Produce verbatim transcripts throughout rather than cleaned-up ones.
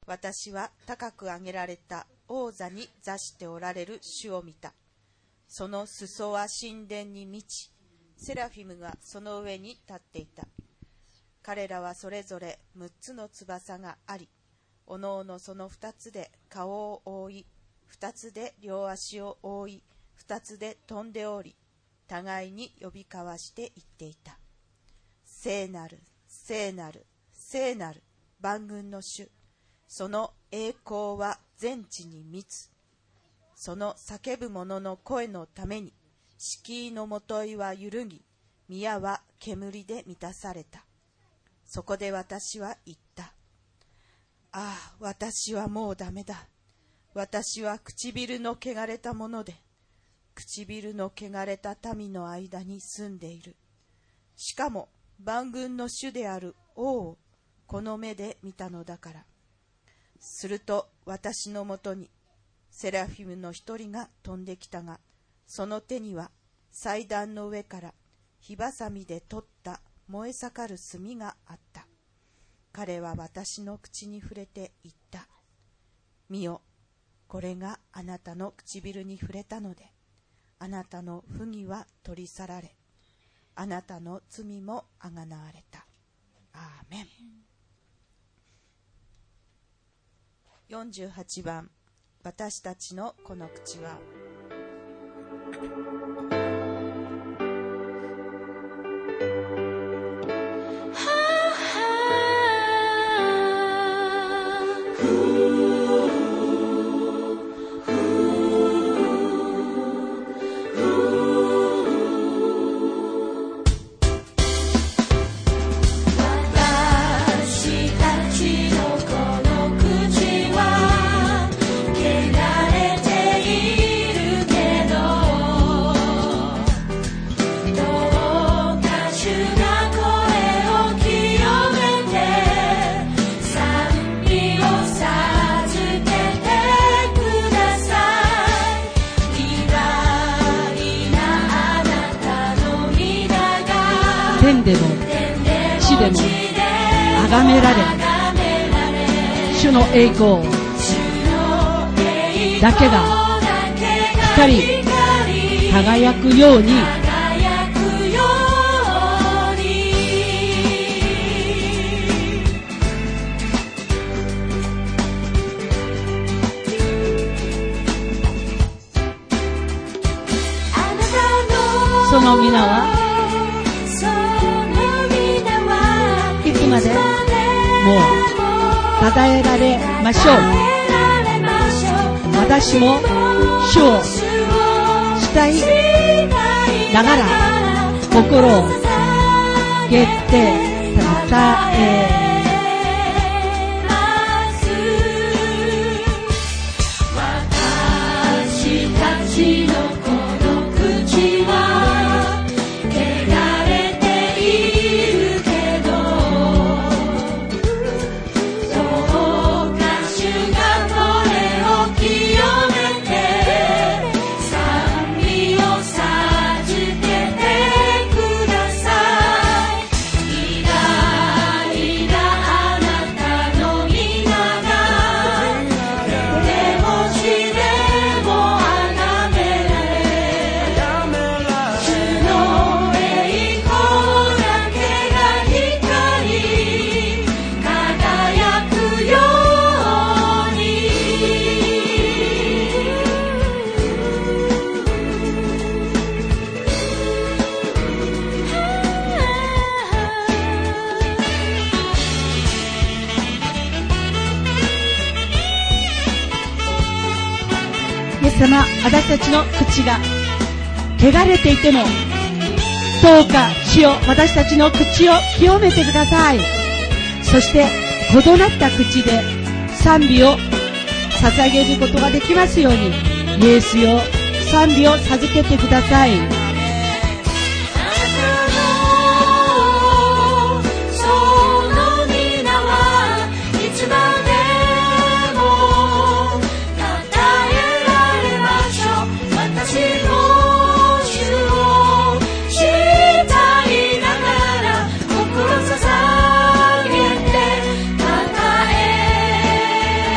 私は高く上げられた王座に座しておられる主を見た。その裾は神殿に満ち、セラフィムがその上に立っていた。彼らはそれぞれ六つの翼があり、おのおのその二つで顔を覆い、二つで両足を覆い、二つで飛んでおり、互いに呼び交わして言っていた。聖なる、聖なる、聖なる、万軍の主。その栄光は全地に満つ。その叫ぶ者の声のために、敷居のもといは揺るぎ、宮は煙で満たされた。そこで私は言った。ああ、私はもうダメだ。私は唇の汚れたもので、唇の汚れた民の間に住んでいる。しかも万軍の主である王をこの目で見たのだから。すると私のもとにセラフィムの一人が飛んできたが、その手には祭壇の上から火ばさみで取った燃え盛る炭があった。彼は私の口に触れて言った。見よ、これがあなたの唇に触れたので、あなたの不義は取り去られ、あなたの罪もあがなわれた。アーメン。よんじゅうはちばん、私たちのこの口は。 天でも地でも崇められ、主の栄光だけが光り輝くように。その皆はいつまでも称えられましょう。私も主を慕いながら心を決定たたえ様、私たちの口が汚れていてもどうか主よ、私たちの口を清めてください。そして異なった口で賛美を捧げることができますように、イエスよ、賛美を授けてください。 「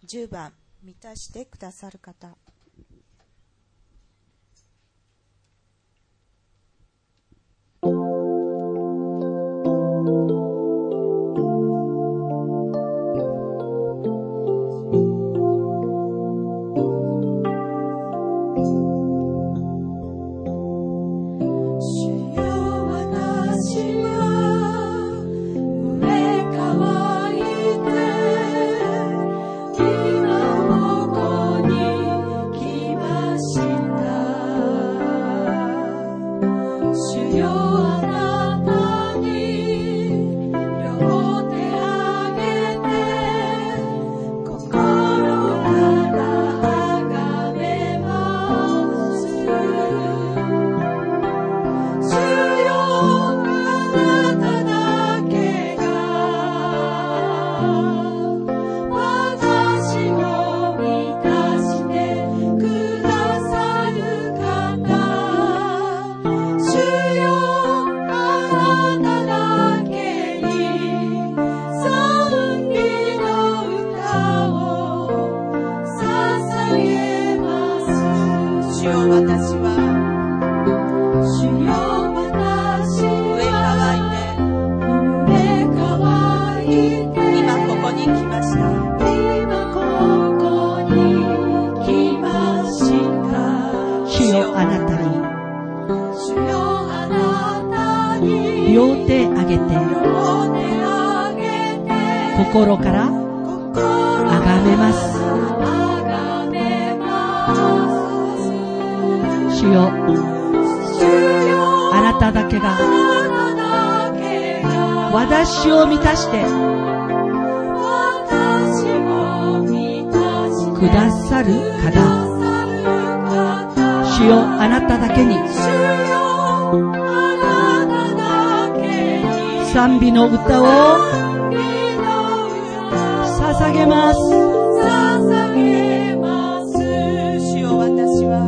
じゅうばん、満たしてくださる方。 心からあがめます。主よ、あなただけが私を満たしてくださる方。主よ、あなただけに賛美の歌を捧げます。 捧げます。主よ、私は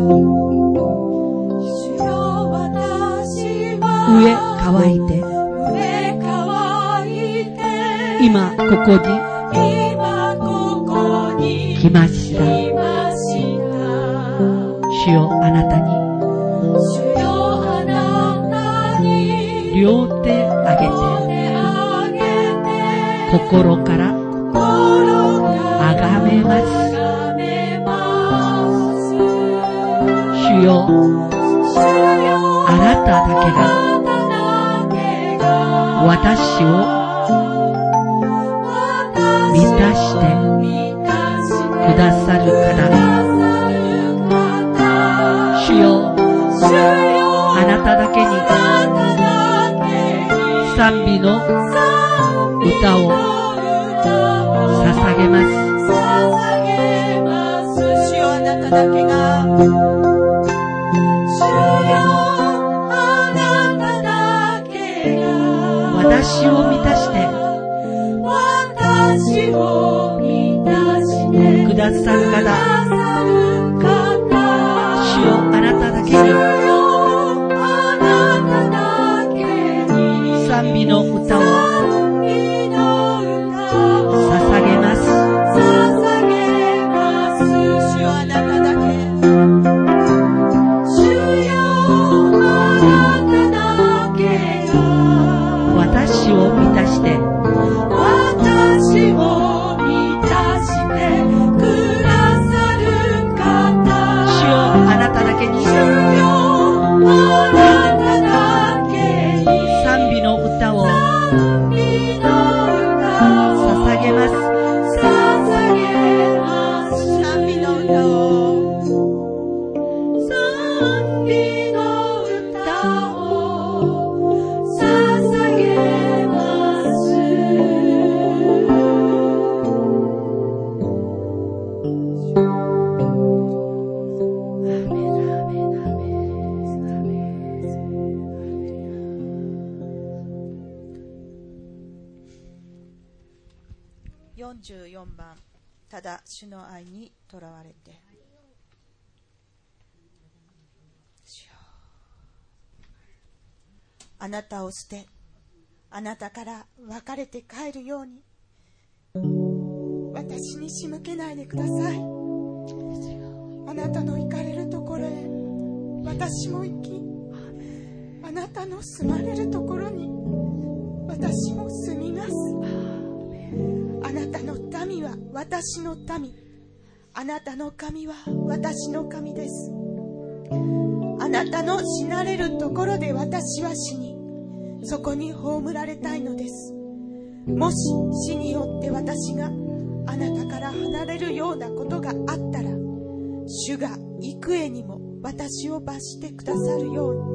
主よ、私は上乾いて上乾いて今ここに今ここに来ました。 来ました。 主よ、あなたに主よ、あなたに両手あげて心からあがめます。主よ、あなただけが私を満たしてくださる方。主よ、あなただけに賛美の歌を捧げます。 捧げます。主よ、あなただけが主よ、あなただけが私を満たして私を満たしてくださる方。主よ、あなただけに賛美の歌を捧げます。 主よ、あなただけ。 私を満たして私を満たしてくださる方。 主よ、あなただけに主よ、あなただけに賛美の歌を賛美の歌を捧げます。 捧げます。賛美の歌を賛美の歌を捧げます。よんじゅうよんばん、ただ主の愛にとらわれて。主よ、あなたを捨て、あなたから別れて帰るように、 私に仕向けないでください。あなたの行かれるところへ私も行き、あなたの住まれるところに私も住みます。あなたの民は私の民、あなたの神は私の神です。あなたの死なれるところで私は死に、そこに葬られたいのです。もし死によって私があなたから離れるようなことがあったら、主が幾重にも私を罰してくださるように。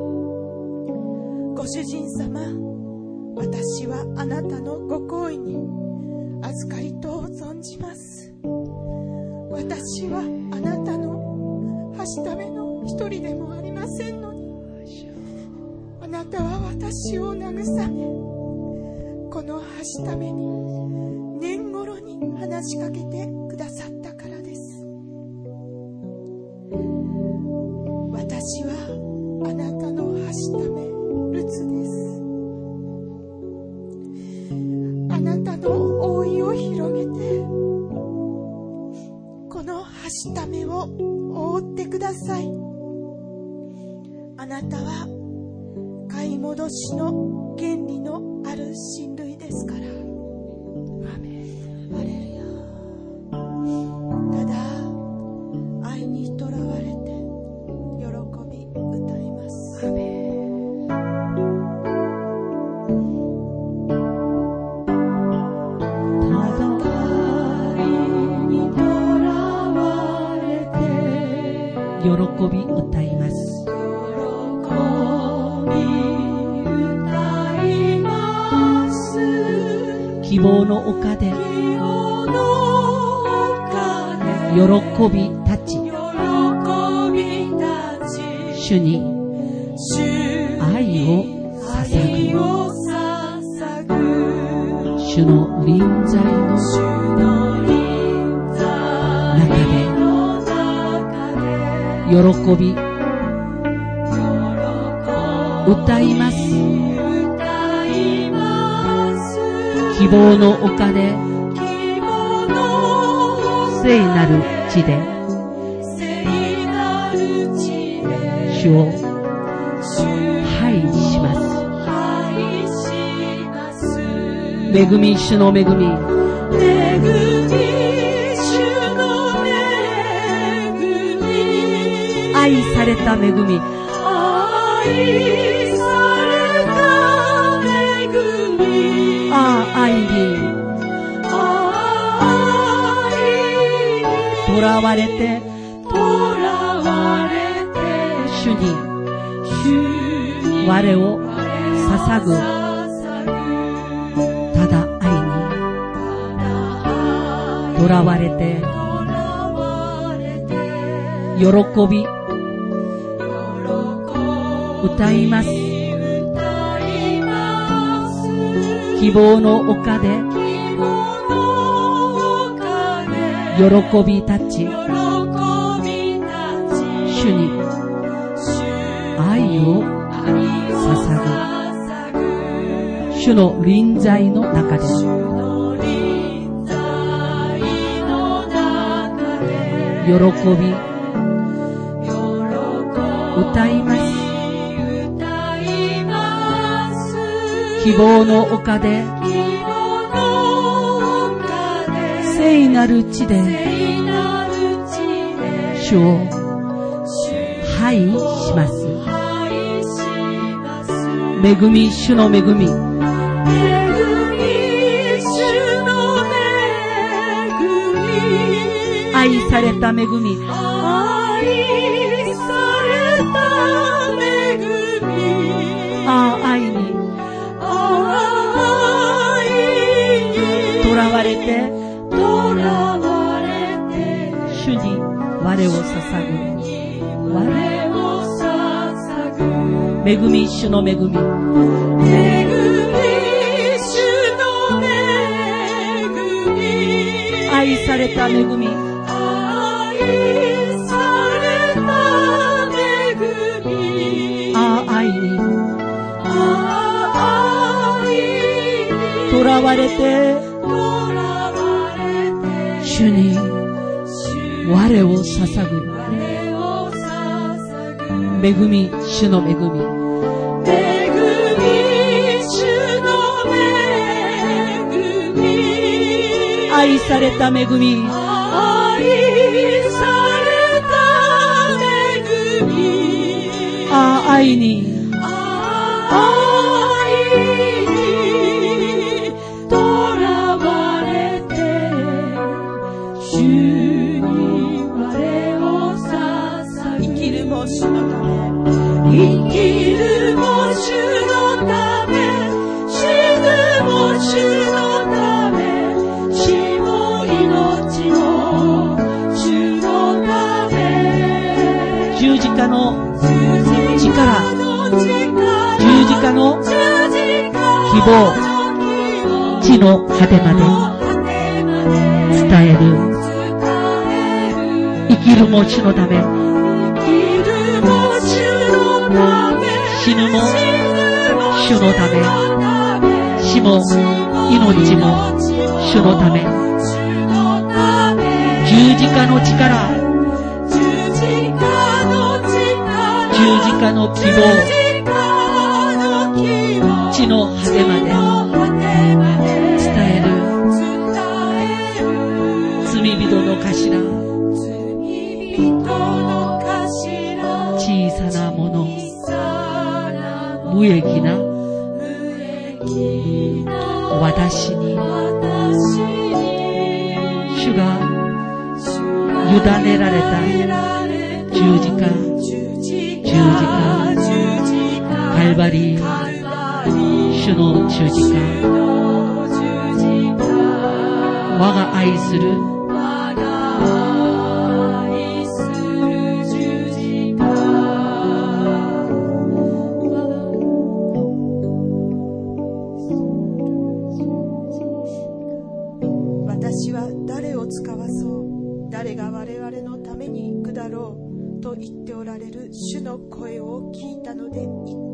ご主人様、私はあなたのご厚意に預かりとを存じます。私はあなたのはしための一人でもありませんのに、あなたは私を慰め、このはしために年頃に話しかけてくださったからです。私はあなたのはしためルツです。あなたの覆いを広げて、このはしためを覆ってください。あなたは買い戻しの原理のある親類ですから。アメン。ハレルヤ。ただ愛にとらわれて喜び歌います。アメン。 喜び歌います。 喜び歌います。 希望の丘で喜び立ち、主に愛を捧ぐ、主の臨在の中で喜び歌います。希望の丘で聖なる地で主を拝します。恵み、主の恵み、愛された恵み、 愛された恵み、 ああ愛にとらわれて、主に我を捧ぐ、ただ愛にとらわれて喜び歌います。希望の丘で喜び立ち、主に愛を捧ぐ、主の臨在の中で喜び歌います。希望の丘で聖なる地で主を拝します。恵み、主の恵み、愛された恵み、ああ愛にとらわれて主に我を捧ぐ、我恵み、主の恵み、愛された恵み、ああ愛にとらわれて我を捧ぐ恵み、主の恵み、 恵み、主の恵み、 愛された恵み、 愛された恵み、 ああ、愛に愛にとらわれて、主に我を捧生きるも主のため、 生きるも主のため、死ぬも主のため、死も命も主のため、 十字架の力、十字架の希望、地の果てまで伝える。生きるも主のため、死ぬも主のため、死も命も主のため、十字架の力、十字架の希望、地の果てまで伝える。罪人の頭、小さなもの、無益な私に、主が委ねられた十字架、十字架、カルバリー、主の十字架、我が愛する私は誰を使わそう、誰が我々のために行くだろうと言っておられる主の声を聞いたので言った。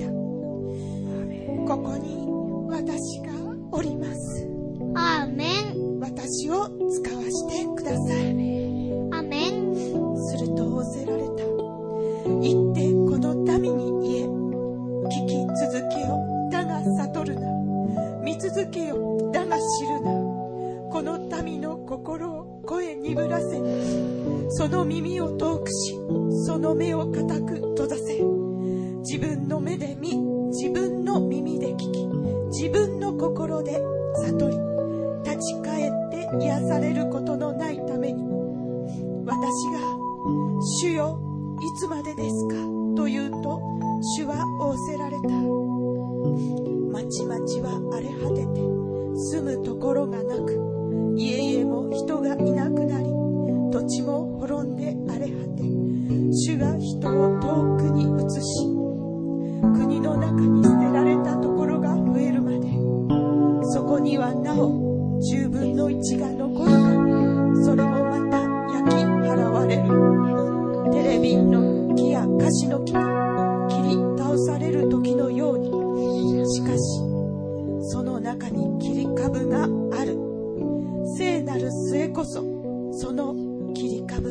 ここに私がおります。 アーメン。 私を使わしてください。 アーメン。 すると仰せられた。行ってこの民に言え、聞き続けよ、だが悟るな。見続けよ、だが知るな。この民の心を声鈍らせ、その耳を遠くし、その目を固く閉ざせ。自分の目で見、自分の耳で聞き、自分の心で悟り、立ち返って癒されることのないために、私が主よ、いつまでですかと言うと、主は仰せられた。町々は荒れ果てて、住むところがなく、家々も人がいなくなり、土地も滅んで荒れ果て、主が人を遠くに移し、国の中に捨てられたところが増えるまで、そこにはなお十分の一が残るが、それもまた焼き払われる。テレビの木やカシの木が切り倒される時のように、しかしその中に切り株がある。聖なる末こそその切り株。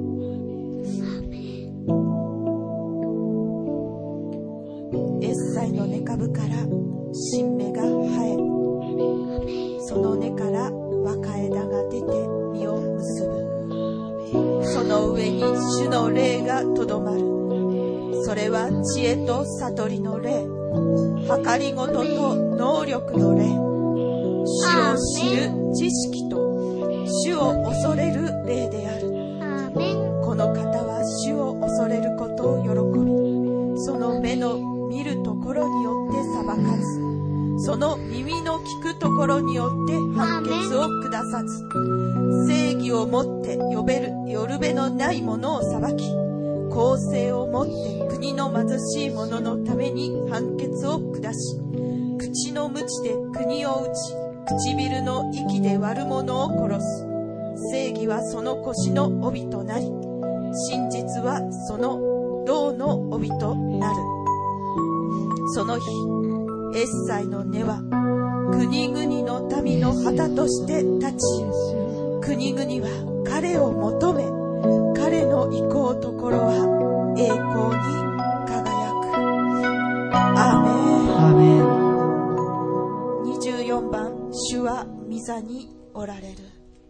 エッサイの根株から新芽が生え、その根から若枝が出て実を結ぶ。その上に主の霊がとどまる。それは知恵と悟りの霊、計りごとと能力の霊、主を知る知識と主を恐れる霊である。この方は主を恐れることを喜び、その目の見るところによって裁かず、その耳の聞くところによって判決を下さず、正義をもって呼べるよるべのないものを裁き、公正をもって国の貧しい者のために判決を下し、口の鞭で国を打ち、唇の息で悪者を殺す。正義はその腰の帯となり、真実はその胴の帯となる。その日、エッサイの根は国々の民の旗として立ち、国々は彼を求め、 彼の行こうところは栄光に輝く。アーメン。 アーメン。 にじゅうよんばん、主は御座におられる。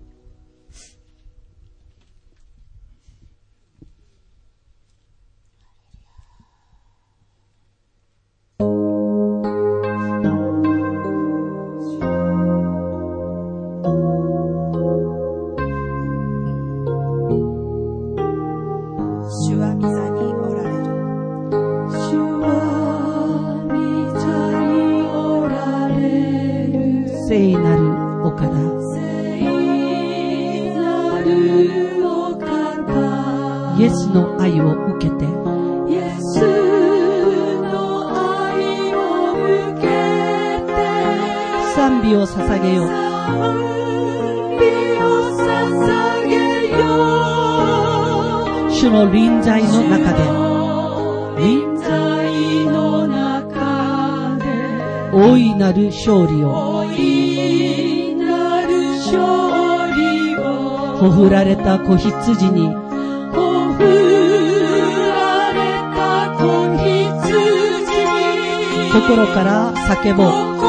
聖なるお方、イエスの愛を受けて、 イエスの愛を受けて、 賛美を捧げよう。 賛美を捧げよう。 主の臨在の中で、 臨在の中で、 大いなる勝利を、 大いなる勝利を、 ほふられた子羊に、 ほふられた子羊に、 心から叫ぼう。 心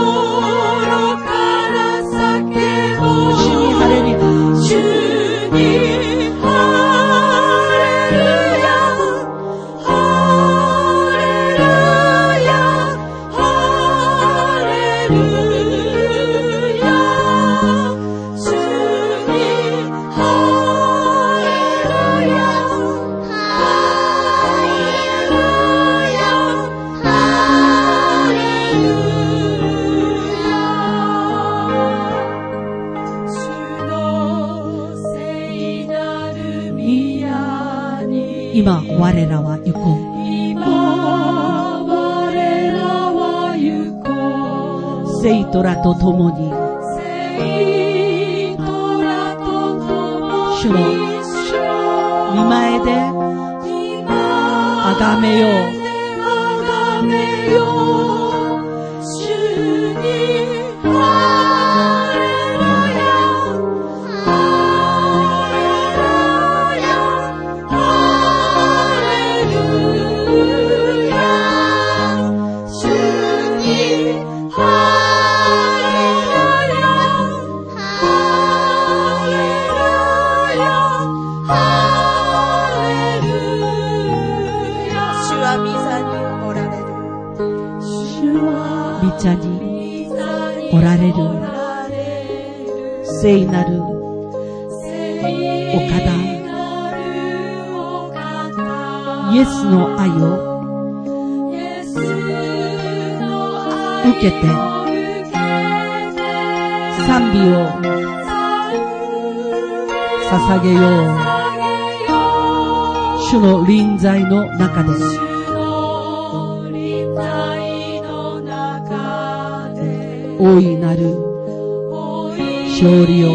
から叫ぼう。 主にハレルヤ。 主にハレルヤ。ハレルヤ。ハレルヤ。主にハレルヤ。ハレルヤ。ハレルヤ。主の聖なる宮に、 今我らは行こう。 今我らは行こう。 生徒らと共に、 生徒らと共に、 主の御前であがめよう。 あがめよう。主にハレルヤ。ハレルヤ。ハレルヤ。主にハレルヤ。ハレルヤ。ハレルヤ。 主は御座におられる。 主は御座におられる聖なるお方、イエスの愛を受けて、賛美を捧げよう。主の臨在の中で、大いなる勝利を、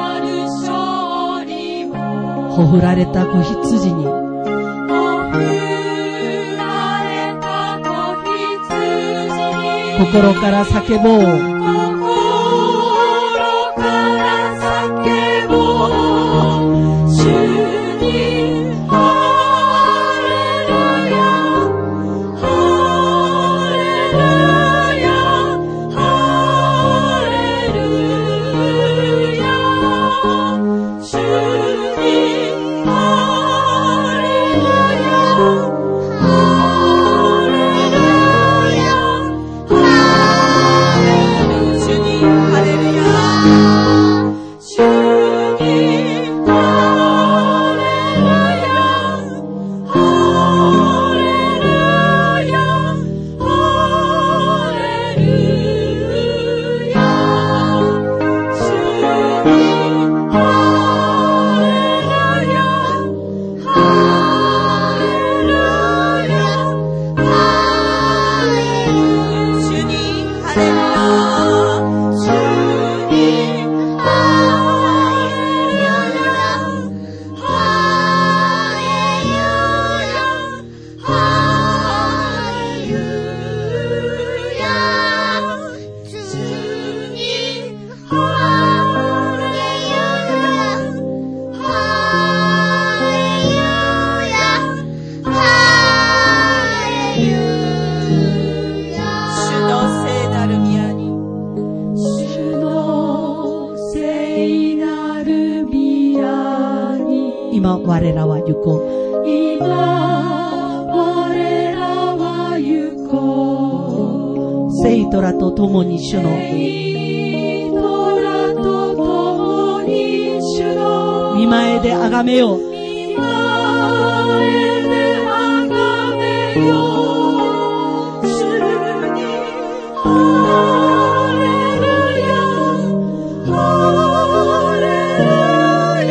ほふられた子羊に、心から叫ぼう。 主今我らは行こう。 今我らは行こう。 生徒らと共に主の生徒らと共に主の御前であがめよう。 御前であがめよう。主にハレルヤハレルヤ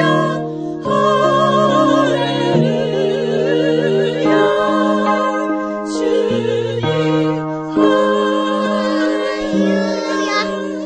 ハレルヤ。主にハレルヤ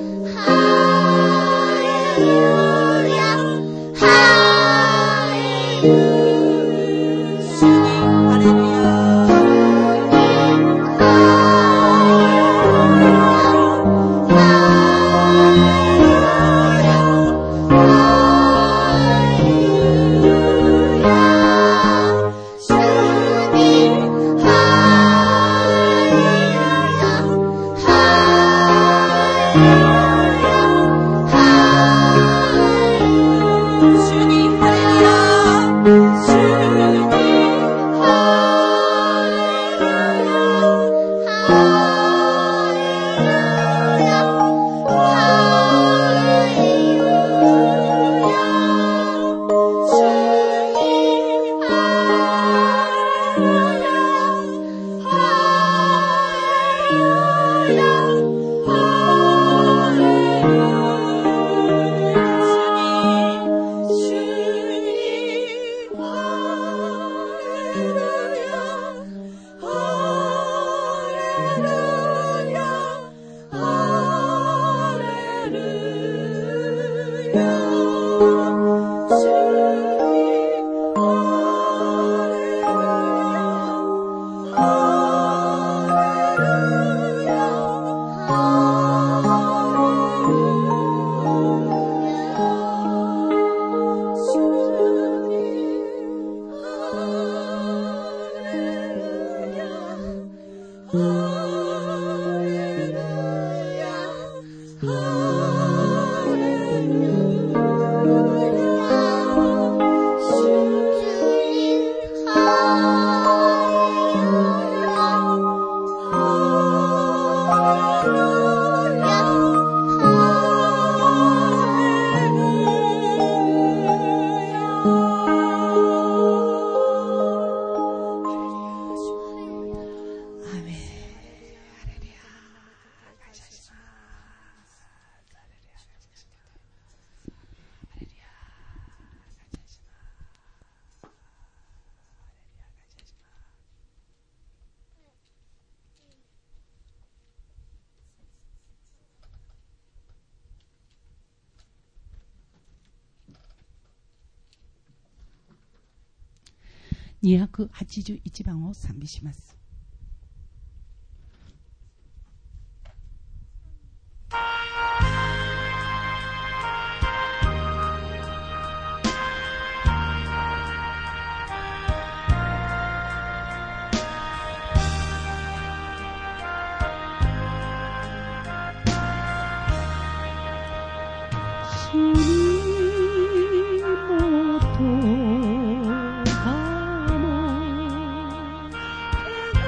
にひゃくはちじゅういちばんを賛美します。 手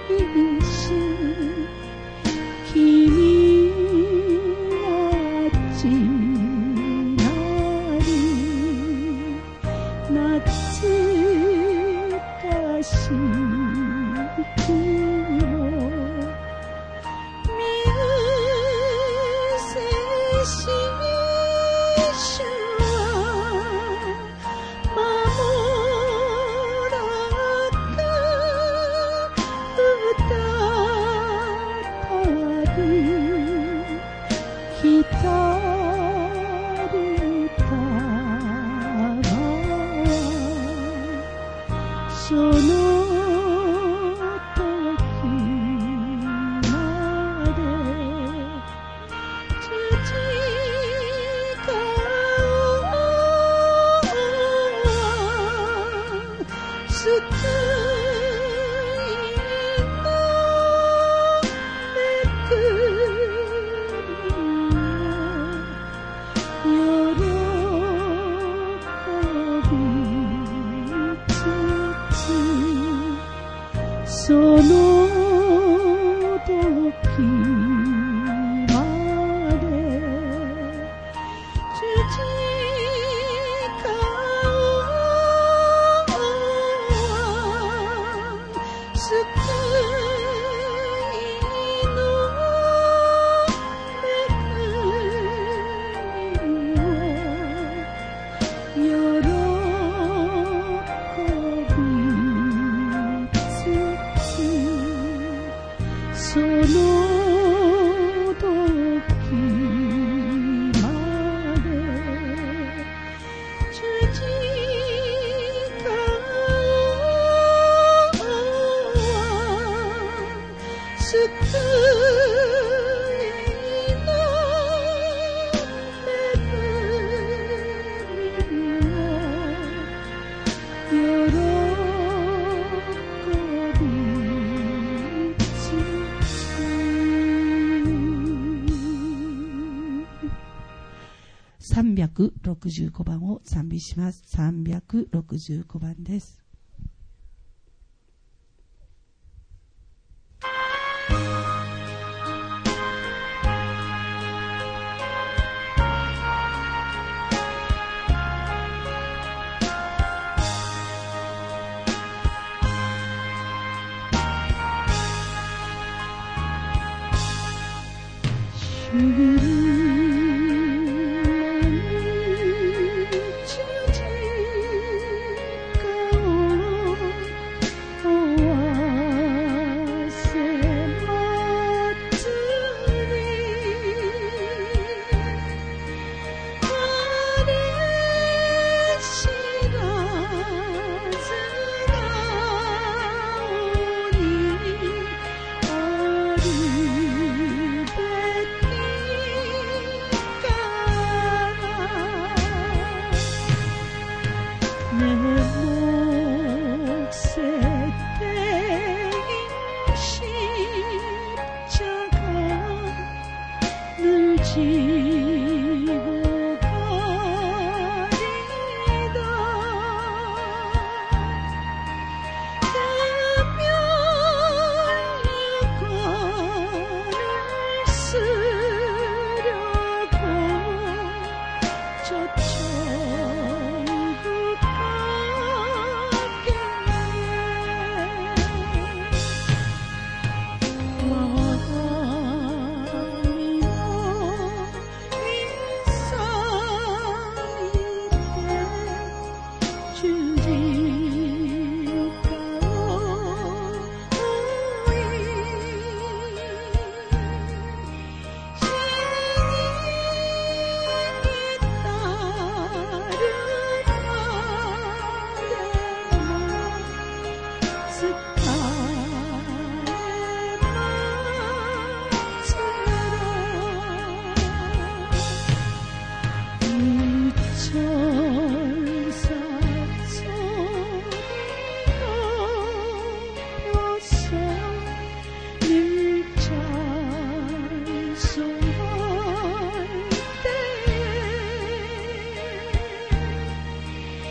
さんびゃくろくじゅうごばんを賛美します。さんびゃくろくじゅうごばんです。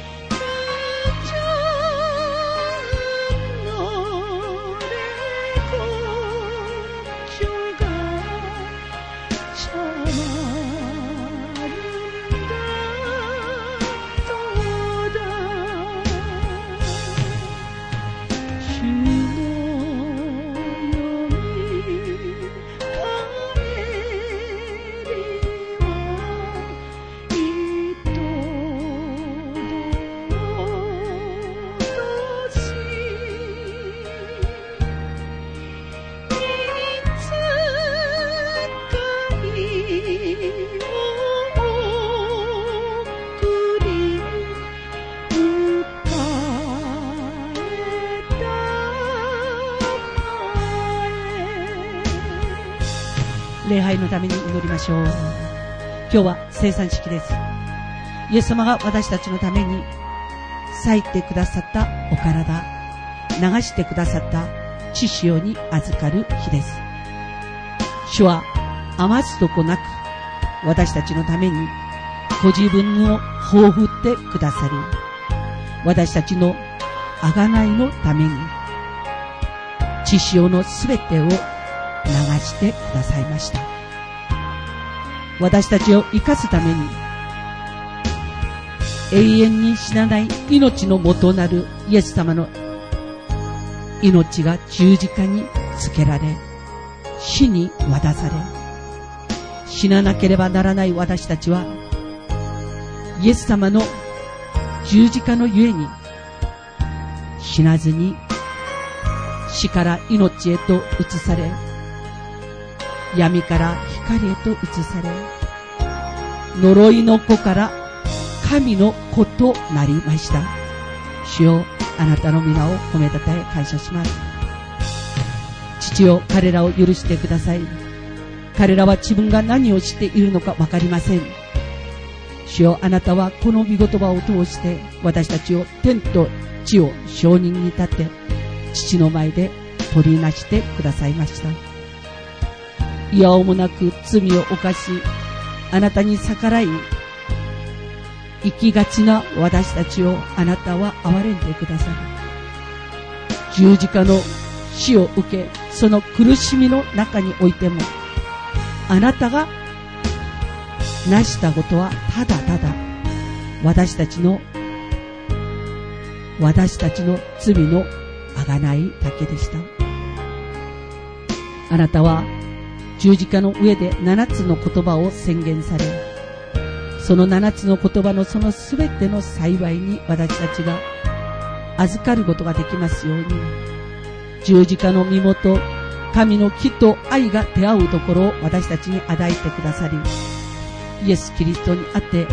「 礼拝のために祈りましょう。今日は聖餐式です。イエス様が私たちのために裂いてくださったお体、流してくださった血潮に預かる日です。主は余すとこなく私たちのためにご自分を放ってくださり、私たちの贖いのために血潮のすべてを流してくださいました。私たちを生かすために永遠に死なない命の元なるイエス様の命が十字架につけられ、死に渡され、死ななければならない私たちはイエス様の十字架のゆえに死なずに死から命へと移され、闇から光へと移され、呪いの子から神の子となりました。主よ、あなたの皆を褒めたたえ感謝します。父よ、彼らを許してください。彼らは自分が何をしているのか分かりません。主よ、あなたはこの御言葉を通して私たちを天と地を証人に立って父の前で取りなしてくださいました。いやおもなく罪を犯し、あなたに逆らい生きがちな私たちをあなたは憐れんでくださる。十字架の死を受け、その苦しみの中においてもあなたが成したことはただただ私たちの私たちの罪の贖いだけでした。あなたは十字架の上で七つの言葉を宣言され、その七つの言葉のそのすべての幸いに私たちが預かることができますように、十字架の身元、神の義と愛が出会うところを私たちに与えてくださり、イエス・キリストにあって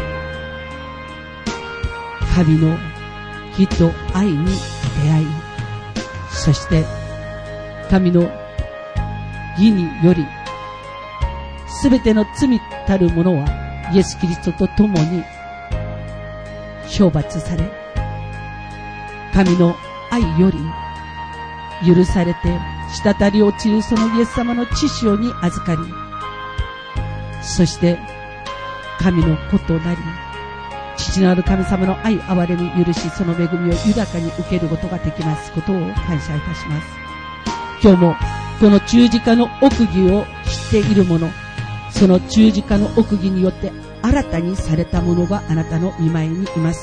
神の義と愛に出会い、そして神の義によりすべての罪たるものはイエス・キリストと共に処罰され、神の愛より許されて滴り落ちるそのイエス様の血潮に預かり、そして神の子となり、父なる神様の愛憐れみ許し、その恵みを豊かに受けることができますことを感謝いたします。今日もこの十字架の奥義を知っている者、その十字架の奥義によって新たにされたものがあなたの御前にいます。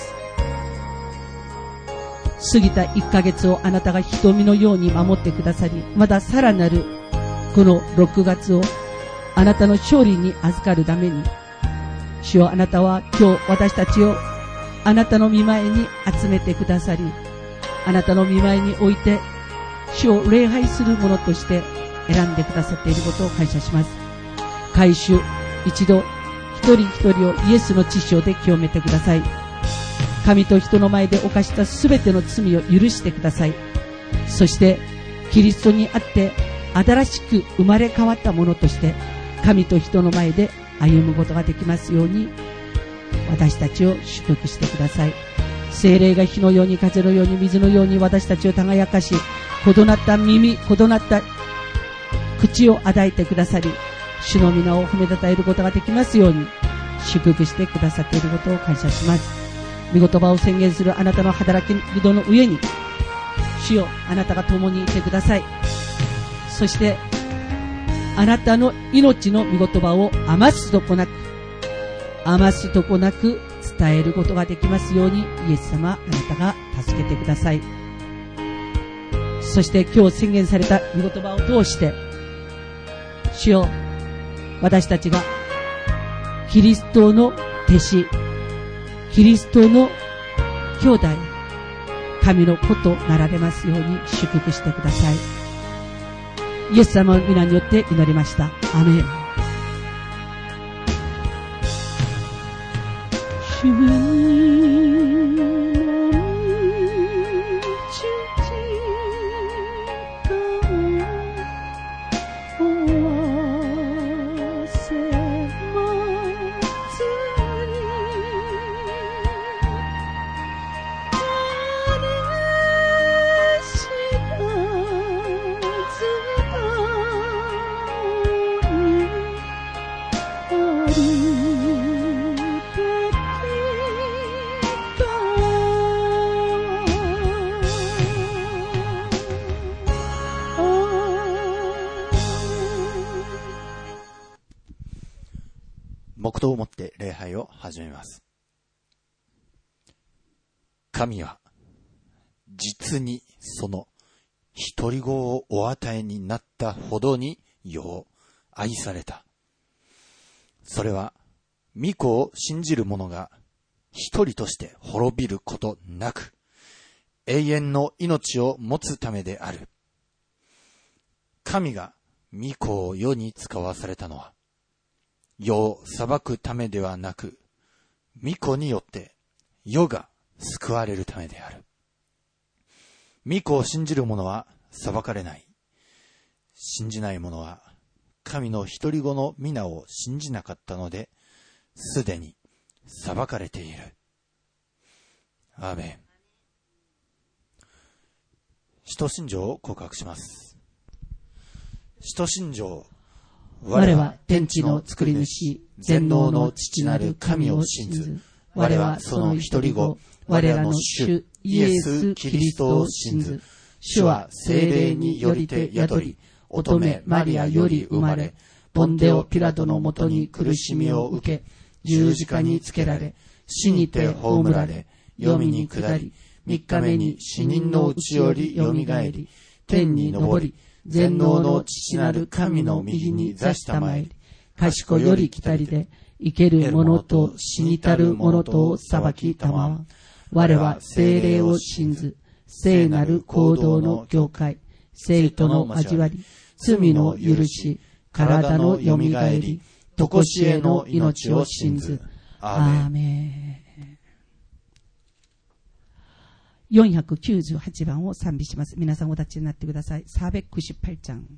過ぎたいっかげつをあなたが瞳のように守ってくださり、まださらなるこのろくがつをあなたの勝利に預かるために、主よ、あなたは今日私たちをあなたの御前に集めてくださり、あなたの御前において主を礼拝する者として選んでくださっていることを感謝します。改宗一度一人一人をイエスの血潮で清めてください。神と人の前で犯したすべての罪を許してください。そしてキリストにあって新しく生まれ変わった者として神と人の前で歩むことができますように、私たちを祝福してください。聖霊が火のように風のように水のように私たちを輝かし、異なった耳、異なった口を与えてくださり、主の皆を褒めたたえることができますように祝福してくださっていることを感謝します。御言葉を宣言するあなたの働き人の上に、主よ、あなたが共にいてください。そしてあなたの命の御言葉を余すとこなく余すとこなく伝えることができますように、イエス様、あなたが助けてください。そして今日宣言された御言葉を通して、主よ、私たちがキリストの弟子、キリストの兄弟、神の子となられますように祝福してください。イエス様の皆によって祈りました。アメン。主の道黙祷をもって礼拝を始めます。神は実にその一人子をお与えになったほどに世を愛された。それは御子を信じる者が一人として滅びることなく永遠の命を持つためである。神が御子を世に使わされたのは世を裁くためではなく、御子によって世が救われるためである。御子を信じる者は裁かれない。信じない者は神の一人子の皆を信じなかったので、すでに裁かれている。アーメン。使徒信条を告白します。使徒信条。 我は天地の作り主、全能の父なる神を信ず。我はその一人子、我らの主イエス・キリストを信ず。主は聖霊によりて宿り、乙女マリアより生まれ、ポンデオ・ピラトのもとに苦しみを受け、十字架につけられ、死にて葬られ、黄泉に下り、三日目に死人のうちよりよみがえり、天に昇り、全能の父なる神の右に座したまえり、賢より来たりで、生ける者と死にたる者とを裁きたまわ。我は聖霊を信ず、聖なる行動の教会、聖との交わり、罪の許し、体のよみがえり、とこしえの命を信ず。アーメン。よんひゃくきゅうじゅうはちばんを賛美します。皆さんお立ちになってください。さんびゃくきゅうじゅうはちちゃん。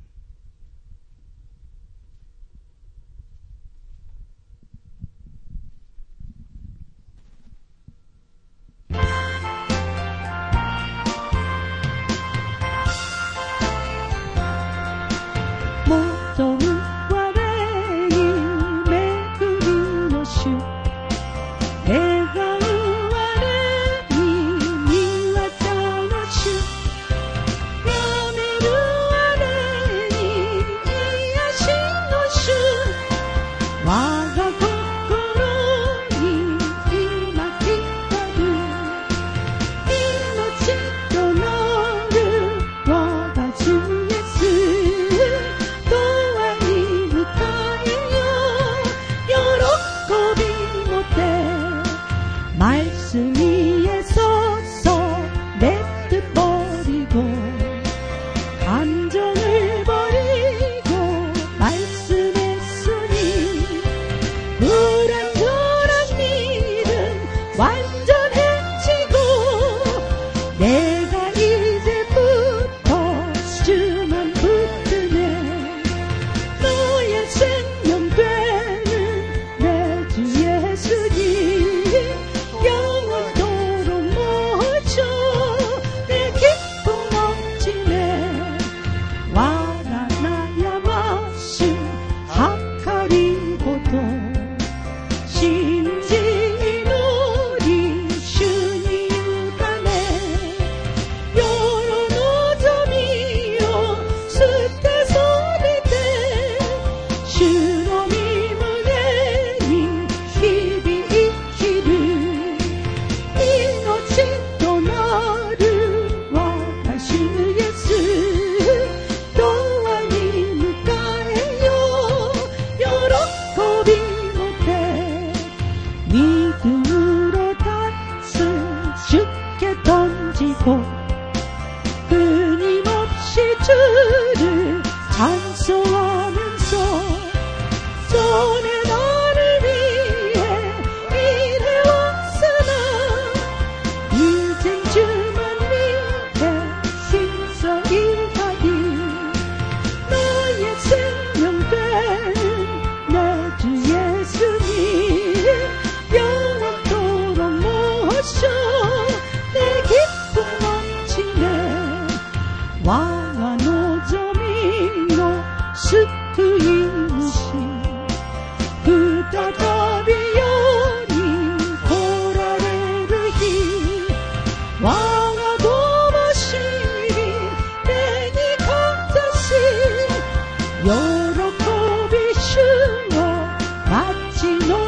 喜び主を待ちの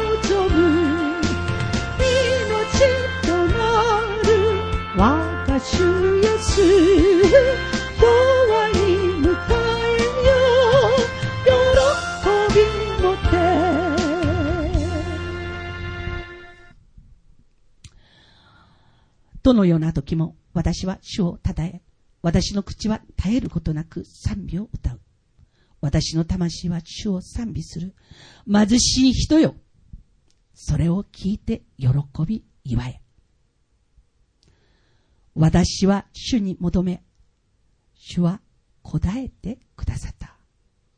どのような時も私は主を称え、私の口は絶えることなく賛美を歌う。私の魂は主を賛美する。貧しい人よ、それを聞いて喜び祝え。私は主に求め、主は答えてくださった。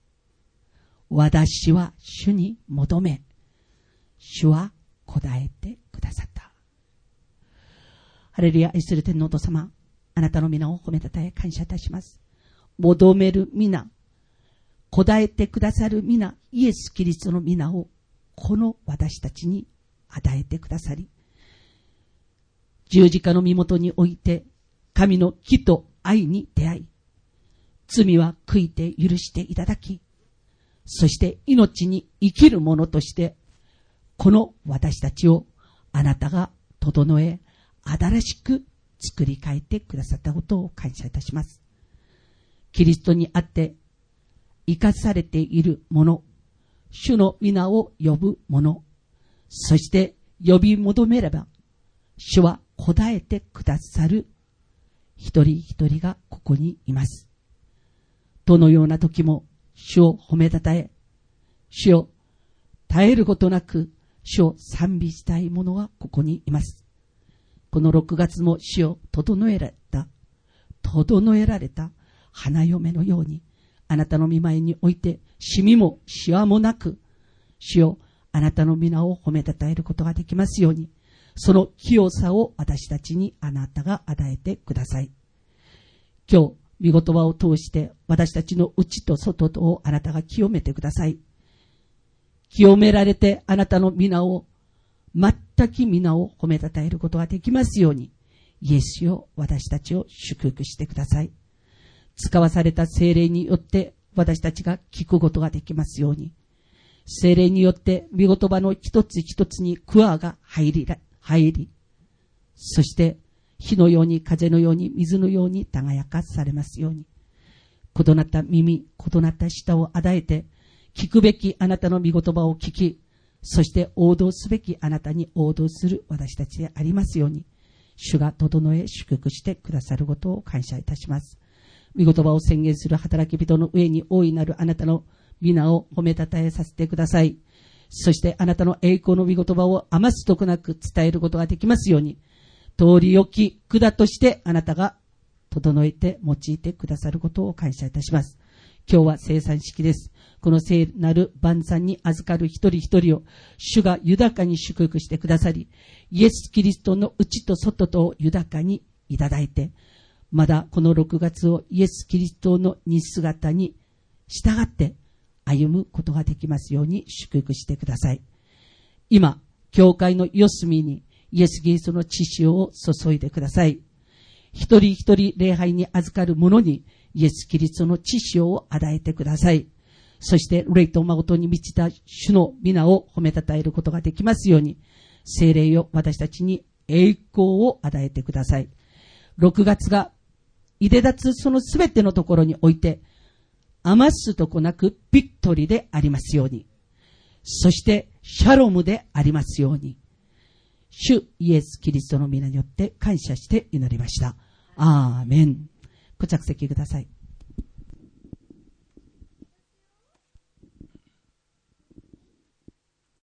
私は主に求め、主は答えてくださった。ハレルヤ。愛する天皇と様、あなたの皆を褒めたたえ感謝いたします。求める皆、答えてくださる皆、イエス・キリストの皆をこの私たちに与えてくださり、十字架の身元において神の義と愛に出会い、罪は悔いて許していただき、そして命に生きる者としてこの私たちをあなたが整え、新しく作り変えてくださったことを感謝いたします。キリストにあって生かされている者、主の皆を呼ぶ者、そして呼び求めれば主は答えてくださる一人一人がここにいます。どのような時も主を褒めたたえ、主を絶えることなく主を賛美したい者はここにいます。このろくがつも主を整えられた、整えられた花嫁のように、あなたの御前において、しみもしわもなく、主よ、あなたの皆を褒めたたえることができますように、その清さを私たちにあなたが与えてください。今日、御言葉を通して、私たちの内と外とをあなたが清めてください。清められて、あなたの皆を、全く皆を褒めたたえることができますように、イエスよ、私たちを祝福してください。使わされた聖霊によって私たちが聞くことができますように、聖霊によって御言葉の一つ一つにクワが入り、入り、そして火のように風のように水のように輝かされますように、異なった耳、異なった舌を与えて、聞くべきあなたの御言葉を聞き、そして応答すべきあなたに応答する私たちでありますように、主が整え祝福してくださることを感謝いたします。御言葉を宣言する働き人の上に大いなるあなたの皆を褒めたたえさせてください。そしてあなたの栄光の御言葉を余すとこなく伝えることができますように、通り置き管としてあなたが整えて用いてくださることを感謝いたします。今日は聖餐式です。この聖なる晩餐に預かる一人一人を主が豊かに祝福してくださり、イエス・キリストの内と外とを豊かにいただいて、まだこのろくがつをイエス・キリストの似姿に従って歩むことができますように祝福してください。今、教会の四隅にイエス・キリストの血潮を注いでください。一人一人礼拝に預かる者にイエス・キリストの血潮を与えてください。そして霊と誠に満ちた主の皆を褒めたたえることができますように、聖霊を私たちに栄光を与えてください。ろくがつがいで立つそのすべてのところにおいて、余すとこなくビットリでありますように、そしてシャロムでありますように、主イエス・キリストの皆によって感謝して祈りました。アーメン。ご着席ください。